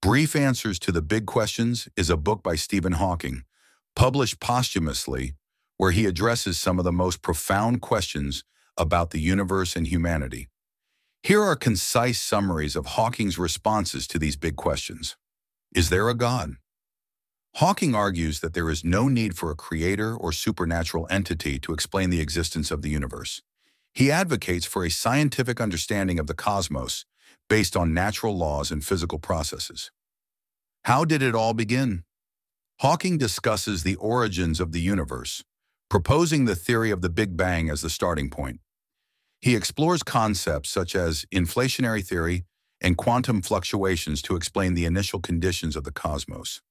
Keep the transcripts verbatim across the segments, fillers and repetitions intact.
Brief Answers to the Big Questions is a book by Stephen Hawking, published posthumously, where he addresses some of the most profound questions about the universe and humanity. Here are concise summaries of Hawking's responses to these big questions. Is there a God? Hawking argues that there is no need for a creator or supernatural entity to explain the existence of the universe. He advocates for a scientific understanding of the cosmos based on natural laws and physical processes. How did it all begin? Hawking discusses the origins of the universe, proposing the theory of the Big Bang as the starting point. He explores concepts such as inflationary theory and quantum fluctuations to explain the initial conditions of the cosmos.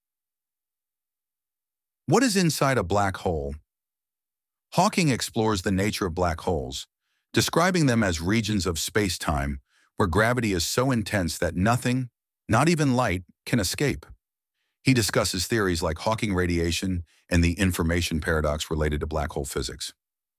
What is inside a black hole? Hawking explores the nature of black holes, describing them as regions of space-time where gravity is so intense that nothing, not even light, can escape. He discusses theories like Hawking radiation and the information paradox related to black hole physics.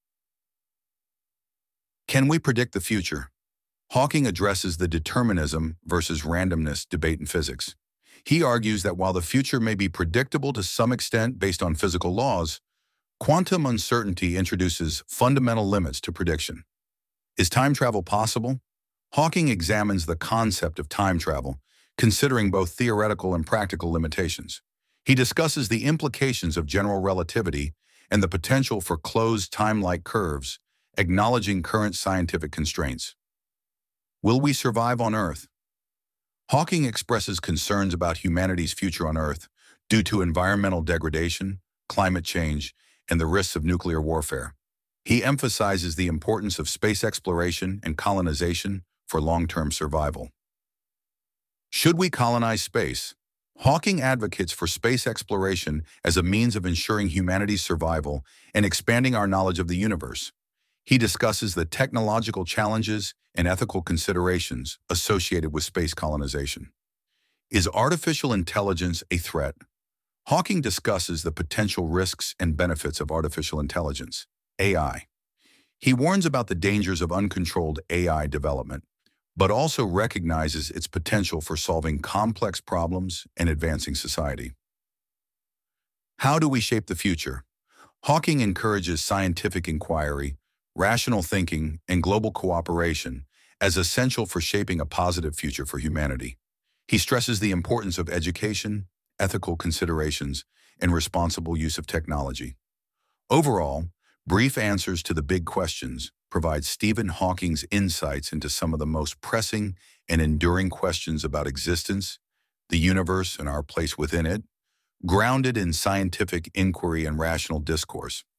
Can we predict the future? Hawking addresses the determinism versus randomness debate in physics. He argues that while the future may be predictable to some extent based on physical laws, quantum uncertainty introduces fundamental limits to prediction. Is time travel possible? Hawking examines the concept of time travel, considering both theoretical and practical limitations. He discusses the implications of general relativity and the potential for closed time-like curves, acknowledging current scientific constraints. Will we survive on Earth? Hawking expresses concerns about humanity's future on Earth due to environmental degradation, climate change, and the risks of nuclear warfare. He emphasizes the importance of space exploration and colonization for long-term survival. Should we colonize space? Hawking advocates for space exploration as a means of ensuring humanity's survival and expanding our knowledge of the universe. He discusses the technological challenges and ethical considerations associated with space colonization. Is artificial intelligence a threat? Hawking discusses the potential risks and benefits of artificial intelligence, A I. He warns about the dangers of uncontrolled A I development, but also recognizes its potential for solving complex problems and advancing society. How do we shape the future? Hawking encourages scientific inquiry, rational thinking, and global cooperation as essential for shaping a positive future for humanity. He stresses the importance of education, ethical considerations, and responsible use of technology. Overall, Brief Answers to the Big Questions provides Stephen Hawking's insights into some of the most pressing and enduring questions about existence, the universe, and our place within it, grounded in scientific inquiry and rational discourse.